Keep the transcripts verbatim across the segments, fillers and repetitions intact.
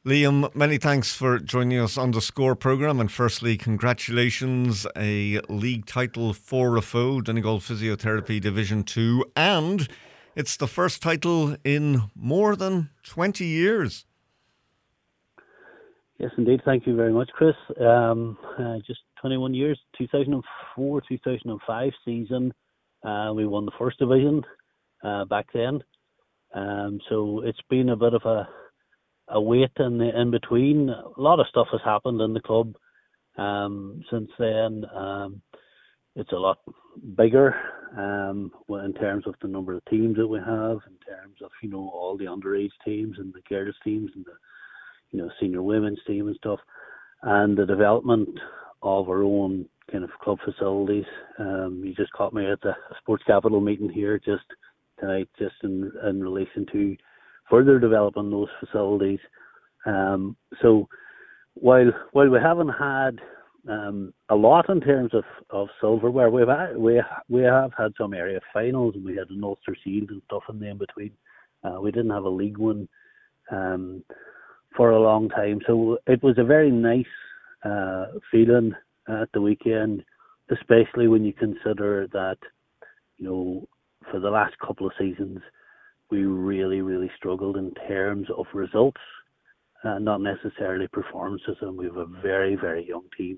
Liam, many thanks for joining us on the Score programme. And firstly, congratulations, a league title for Rafo, Donegal Physiotherapy Division two. And it's the first title in more than twenty years. Yes, indeed. Thank you very much, Chris. Um, uh, just twenty-one years, two thousand four, two thousand five season. Uh, we won the first division uh, back then. Um, so it's been a bit of a a wait in the in between. A lot of stuff has happened in the club um, since then. Um, it's a lot bigger um, in terms of the number of teams that we have, in terms of you know all the underage teams and the girls teams and the you know senior women's team and stuff, and the development of our own kind of club facilities. Um, you just caught me at the Sports Capital meeting here just tonight, just in in relation to further developing those facilities. Um, so while while we haven't had um, a lot in terms of, of silverware, we've had, we we have had some area finals, and we had an Ulster Shield and stuff in the in between. Uh, we didn't have a league one um, for a long time, so it was a very nice uh, feeling at the weekend, especially when you consider that you know for the last couple of seasons we really, really struggled in terms of results, uh, not necessarily performances, and we have a very, very young team.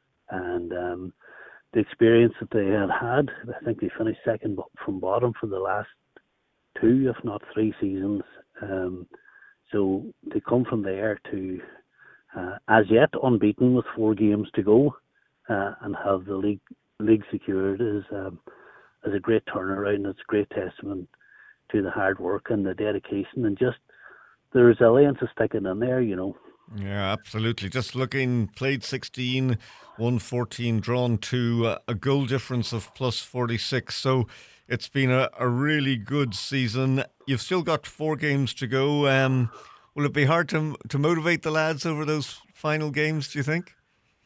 And um, the experience that they had had, I think they finished second from bottom for the last two, if not three seasons. Um, so to come from there to, uh, as yet, unbeaten with four games to go, uh, and have the league league secured is, um, is a great turnaround. It's a great testament to the hard work and the dedication and just the resilience of sticking in there, you know. Yeah, absolutely. Just looking, played sixteen, won fourteen, drawn two, uh, a goal difference of plus forty-six. So it's been a, a really good season. You've still got four games to go. Um, will it be hard to to motivate the lads over those final games, do you think?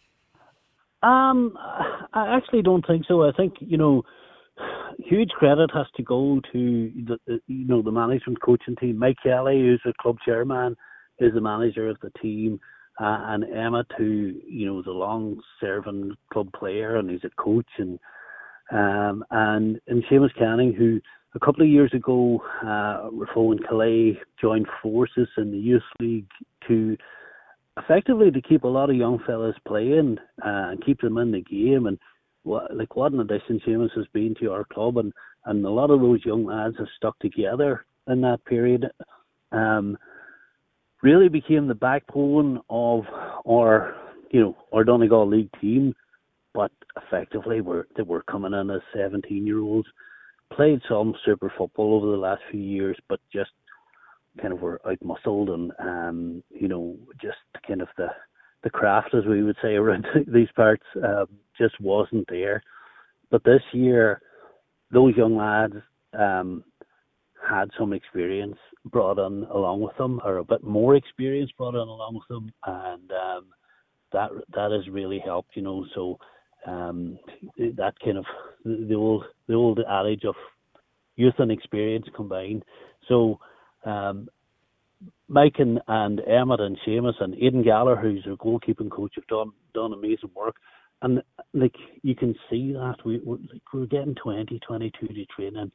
Um, I actually don't think so. I think, you know, huge credit has to go to the, the you know the management coaching team. Mike Kelly, who's the club chairman, is the manager of the team, uh, and Emmett, who you know is a long-serving club player and he's a coach, and um, and and Seamus Canning, who a couple of years ago, uh, Rafo and Calais joined forces in the youth league to effectively to keep a lot of young fellas playing uh, and keep them in the game. And What, like what an addition Seamus has been to our club, and, and a lot of those young lads have stuck together in that period. Um, really became the backbone of our, you know, our Donegal League team. But effectively, we're they were coming in as seventeen-year-olds, played some super football over the last few years, but just kind of were out-muscled and um, you know, just kind of the the craft, as we would say around these parts, um, just wasn't there. But this year, those young lads um, had some experience brought in along with them, or a bit more experience brought in along with them, and um, that that has really helped, you know. So um, that kind of the old the old adage of youth and experience combined. So um, Mike and, and Emmett and Seamus and Aidan Galler, who's our goalkeeping coach, have done done amazing work. And like you can see that we we're, like, we're getting twenty, twenty-two to training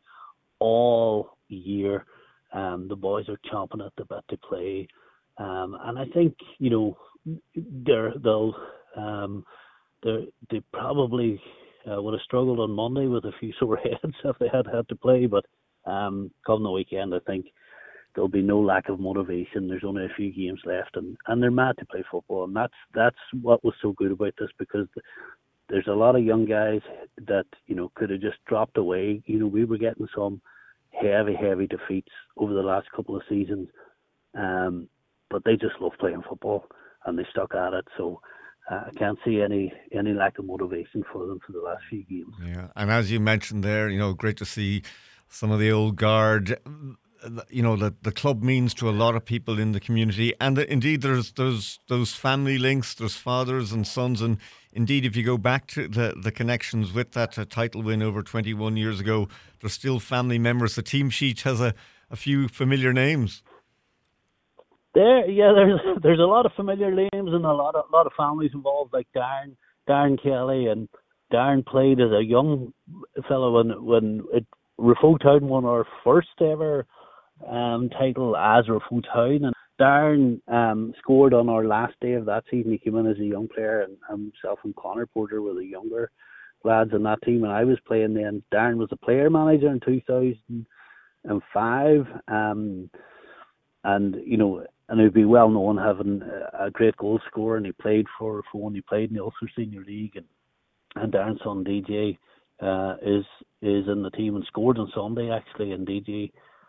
all year. Um, the boys are chomping at the bit to play, um, and I think you know they're they'll um, they they probably uh, would have struggled on Monday with a few sore heads if they had had to play. But um, come the weekend, I think there'll be no lack of motivation. There's only a few games left, and, and they're mad to play football. And that's that's what was so good about this, because there's a lot of young guys that, you know, could have just dropped away. You know, we were getting some heavy, heavy defeats over the last couple of seasons. Um, but they just love playing football, and they stuck at it. So uh, I can't see any any lack of motivation for them for the last few games. Yeah, and as you mentioned there, you know, great to see some of the old guard. You know, that the club means to a lot of people in the community, and indeed there's there's those family links, there's fathers and sons, and indeed if you go back to the, the connections with that uh, title win over twenty-one years ago, there's still family members. The team sheet has a, a few familiar names. There, yeah, there's there's a lot of familiar names and a lot of lot of families involved, like Darren Darren Kelly, and Darren played as a young fellow when when it Rafo Town won our first ever um, title as Rafo Town, and Darren um, scored on our last day of that season. He came in as a young player, and himself and Connor Porter were the younger lads in that team, and I was playing then. Darren was a player manager in two thousand five, um, and you know, and he'd be well known having a great goal scorer, and he played for Rafo, and he played in the Ulster Senior League, and, and Darren's son D J uh, is is in the team and scored on Sunday actually, and D J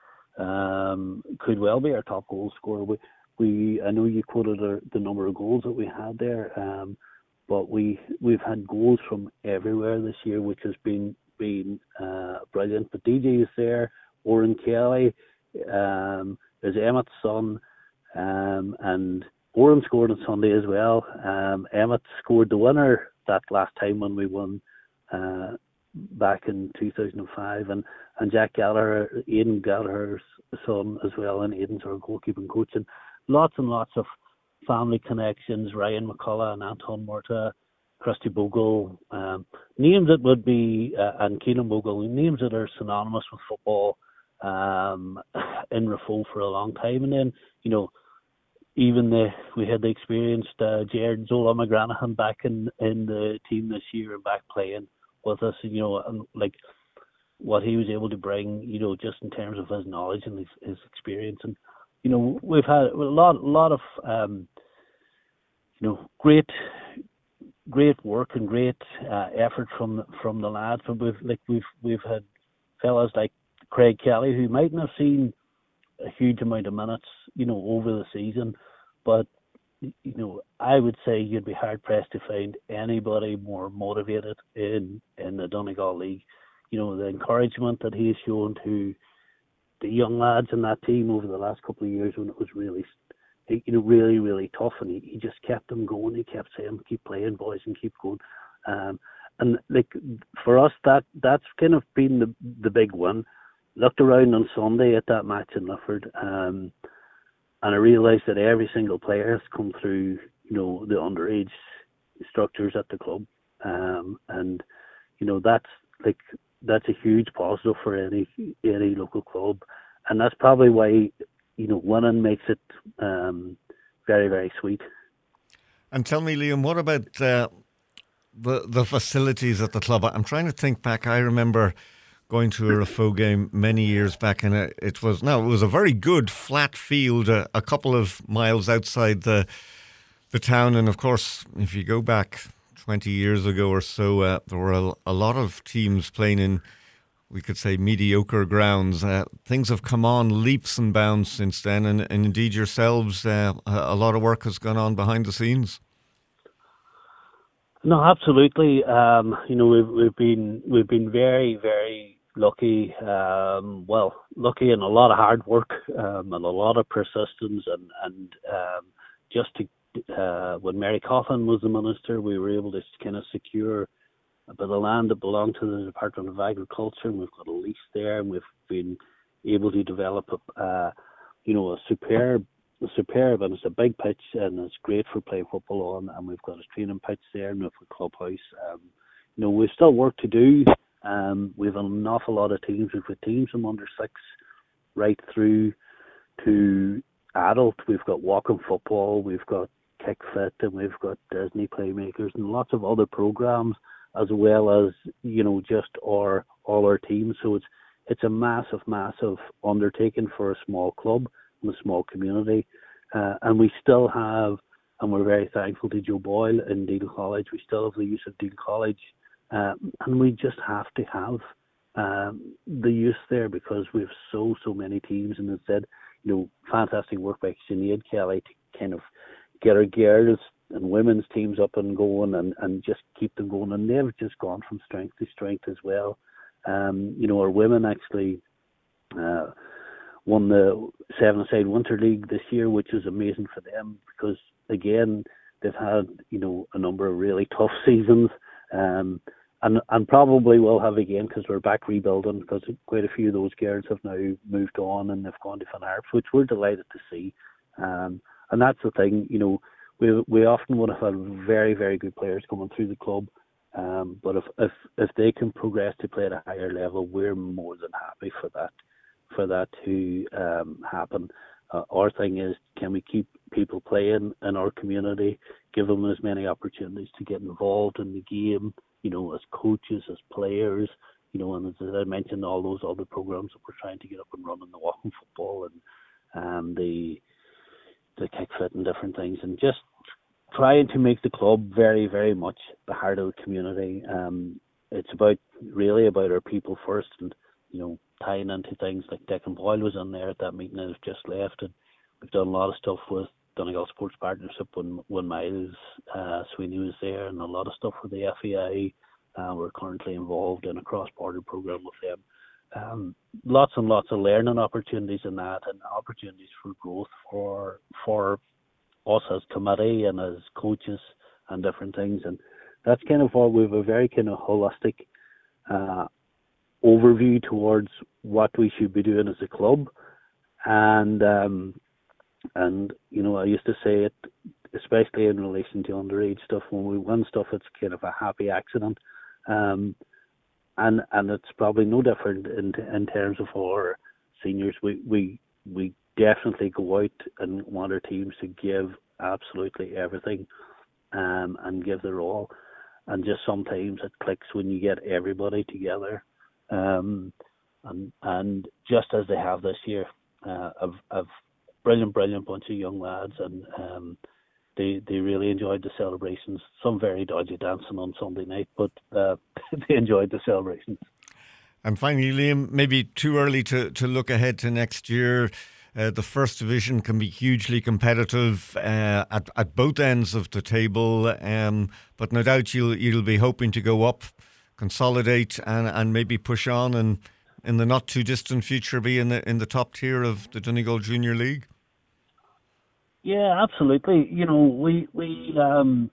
um, could well be our top goal scorer. We, we I know you quoted our, the number of goals that we had there, um, but we we've had goals from everywhere this year, which has been been uh, brilliant. But D J is there, Oren Kelly, um, there's Emmett's son, um, and Oren scored on Sunday as well. Um, Emmett scored the winner that last time when we won uh, back in two thousand five, and, and Jack Gallagher, Aidan Gallagher's son as well, and Aidan's our goalkeeping coach, and lots and lots of family connections, Ryan McCullough and Anton Murta, Christy Bogle, um, names that would be, uh, and Keelan Bogle, names that are synonymous with football um, in Rafo for a long time. And then, you know, even the we had the experienced uh, Jared Zola McGranahan back in, in the team this year and back playing with us, you know, and like what he was able to bring, you know, just in terms of his knowledge and his, his experience. And, you know, we've had a lot, a lot of, um, you know, great, great work and great uh, effort from from the lads. But we've like we've we've had fellas like Craig Kelly who mightn't have seen a huge amount of minutes, you know, over the season, but you know, I would say you'd be hard pressed to find anybody more motivated in in the Donegal League. You know, the encouragement that he's shown to the young lads in that team over the last couple of years when it was really, you know, really, really tough, and he, he just kept them going. He kept saying, "Keep playing, boys, and keep going." Um, and like for us, that that's kind of been the the big one. Looked around on Sunday at that match in Lifford, um, and I realised that every single player has come through, you know, the underage structures at the club, um, and you know that's like that's a huge positive for any any local club, and that's probably why, you know, winning makes it um, very, very sweet. And tell me, Liam, what about uh, the the facilities at the club? I'm trying to think back. I remember going to a Rafo game many years back, and it, it was now it was a very good flat field, uh, a couple of miles outside the the town. And of course, if you go back twenty years ago or so, uh, there were a, a lot of teams playing in, we could say, mediocre grounds. Uh, things have come on leaps and bounds since then, and, and indeed yourselves, uh, a lot of work has gone on behind the scenes. No, absolutely. Um, you know, we've we've been we've been very, very lucky. Um, well, lucky and a lot of hard work um, and a lot of persistence, and and um, just to uh, when Mary Coughlin was the minister, we were able to kind of secure a bit of land that belonged to the Department of Agriculture, and we've got a lease there, and we've been able to develop a, uh, you know, a superb, a superb, and it's a big pitch, and it's great for playing football on, and we've got a training pitch there, and we've got a clubhouse. Um, you know, we've still work to do. Um, we've an awful lot of teams. We've got teams from under six right through to adult. We've got walking football, we've got kick fit, and we've got Disney Playmakers, and lots of other programs, as well as, you know, just our all our teams. So it's it's a massive, massive undertaking for a small club and a small community. Uh, and we still have, and we're very thankful to Joe Boyle in Deal College, we still have the use of Deal College. Uh, and we just have to have um, the use there because we have so, so many teams. And instead, you know, fantastic work by Sinead Kelly to kind of get our girls and women's teams up and going, and, and just keep them going. And they've just gone from strength to strength as well. Um, you know, our women actually uh, won the seven-a-side Winter League this year, which was amazing for them because, again, they've had, you know, a number of really tough seasons. Um, and and probably will have again because we're back rebuilding, because quite a few of those girls have now moved on and they've gone to Finn Harps, which we're delighted to see. Um, and that's the thing, you know, we we often would have had very, very good players coming through the club. Um, but if, if if they can progress to play at a higher level, we're more than happy for that for that to um, happen. Uh, our thing is, can we keep people playing in our community, give them as many opportunities to get involved in the game, you know, as coaches, as players, you know, and as I mentioned, all those other programs that we're trying to get up and running, the walking football and um, the the kick fit and different things, and just trying to make the club very, very much the heart of the community. Um, it's about really about our people first, and you know, tying into things like Declan Boyle was in there at that meeting that has just left, and we've done a lot of stuff with Donegal Sports Partnership when when Miles uh, Sweeney was there, and a lot of stuff with the F A I. Uh, we're currently involved in a cross-border program with them. Um, lots and lots of learning opportunities in that, and opportunities for growth for for us as committee and as coaches and different things. And that's kind of what we have a very kind of holistic uh, overview towards what we should be doing as a club. And um, and you know, I used to say it, especially in relation to underage stuff. When we win stuff, it's kind of a happy accident. Um, and and it's probably no different in in terms of our seniors. We we we definitely go out and want our teams to give absolutely everything, um, and give their all. And just sometimes it clicks when you get everybody together, um, and and just as they have this year, uh, of of brilliant brilliant bunch of young lads, and um. They they really enjoyed the celebrations. Some very dodgy dancing on Sunday night, but uh, they enjoyed the celebrations. And finally, Liam, maybe too early to, to look ahead to next year. Uh, the first division can be hugely competitive uh, at at both ends of the table, um, but no doubt you'll you'll be hoping to go up, consolidate, and, and maybe push on, and in the not too distant future be in the in the top tier of the Donegal Junior League. Yeah, absolutely. You know, we we um,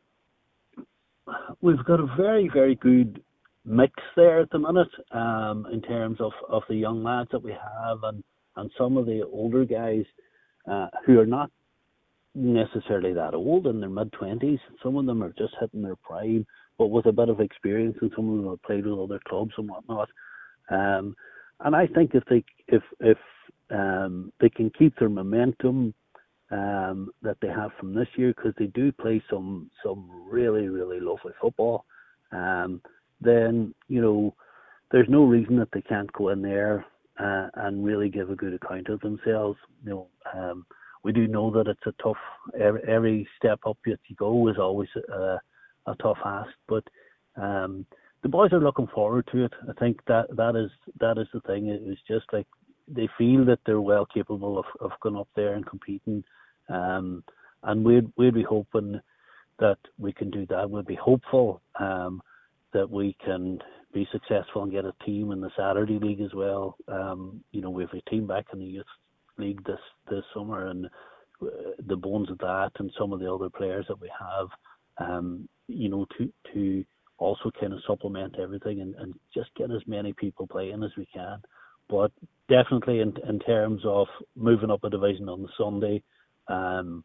we've got a very very good mix there at the minute, um, in terms of, of the young lads that we have, and, and some of the older guys uh, who are not necessarily that old, in their mid twenties. Some of them are just hitting their prime, but with a bit of experience, and some of them have played with other clubs and whatnot. Um, and I think if they if if um, they can keep their momentum Um, that they have from this year, because they do play some some really really lovely football, um, then you know there's no reason that they can't go in there uh, and really give a good account of themselves. You know, um, we do know that it's a tough. Every, every step up that you go is always a, a tough ask, but um, the boys are looking forward to it. I think that that is that is the thing. It's just like they feel that they're well capable of, of going up there and competing. Um, and we'd, we'd be hoping that we can do that. We'd be hopeful um, that we can be successful and get a team in the Saturday League as well. Um, you know, we have a team back in the Youth League this, this summer, and the bones of that and some of the other players that we have, um, you know, to to also kind of supplement everything and, and just get as many people playing as we can. But definitely in, in terms of moving up a division on the Sunday, Um,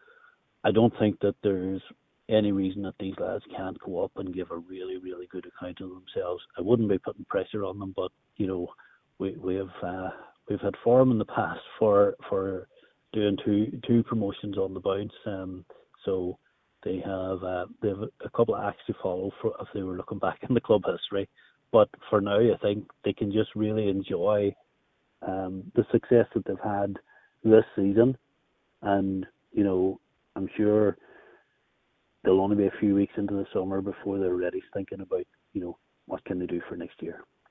I don't think that there's any reason that these lads can't go up and give a really, really good account of themselves. I wouldn't be putting pressure on them, but you know, we we have uh, we've had form in the past for for doing two two promotions on the bounce. Um, so they have uh, they have a couple of acts to follow for if they were looking back in the club history. But for now, I think they can just really enjoy um, the success that they've had this season. And, you know, I'm sure they'll only be a few weeks into the summer before they're ready thinking about, you know, what can they do for next year.